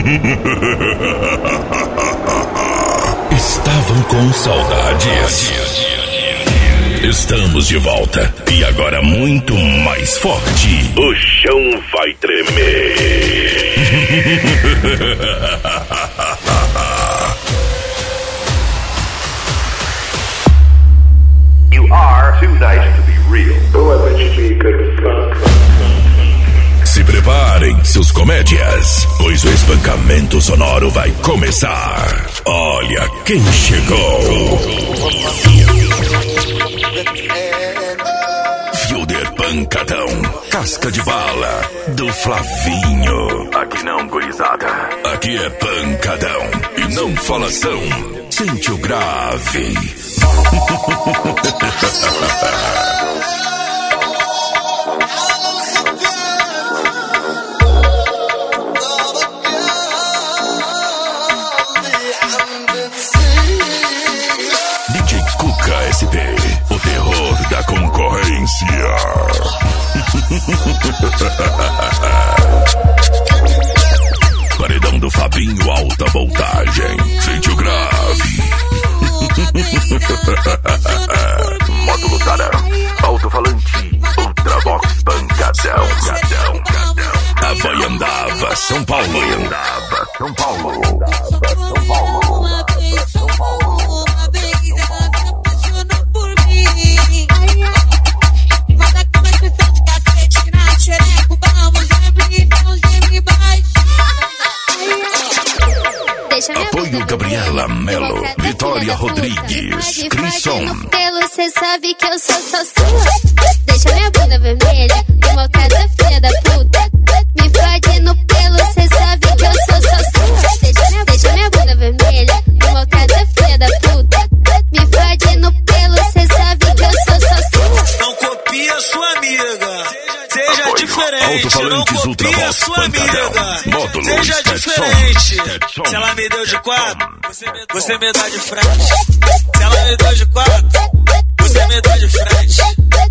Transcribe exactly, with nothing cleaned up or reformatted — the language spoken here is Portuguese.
Estavam com saudades? Estamos de volta e agora muito mais forte. O chão vai tremer. You are too nice to be real. Oh, I bet you be good fun. Se preparem, seus comédias, pois o espancamento sonoro vai começar. Olha quem chegou. Fielder Pancadão, casca de bala, do Flavinho. Aqui não, gurizada. Aqui é pancadão e não falação. Sente o grave. D J Cuca S P, o terror da concorrência. Paredão do Fabinho, alta voltagem. Sente o grave. Módulo Tarão, alto-falante, Ultravox Pancadão, cadão, cadão. Havaiandava, São Paulo. Havaiandava, São Paulo. São Paulo. São Paulo. Apoio Gabriela Melo, Vitória Rodrigues, Crisson. Cê sabe que eu sou só sua. Deixa minha bunda vermelha, invocada filha da puta. Me fode no pelo, cê sabe que eu sou só sua. Deixa minha, deixa minha bunda vermelha, invocada filha da puta. Me fode no pelo, cê sabe que eu sou só sua. Não copia sua amiga, seja Apoio diferente. Não copia sua amiga, Módulos, seja diferente. Se ela me deu de quatro, você me dá de frente. Se ela me deu de quatro, você me dá de frente.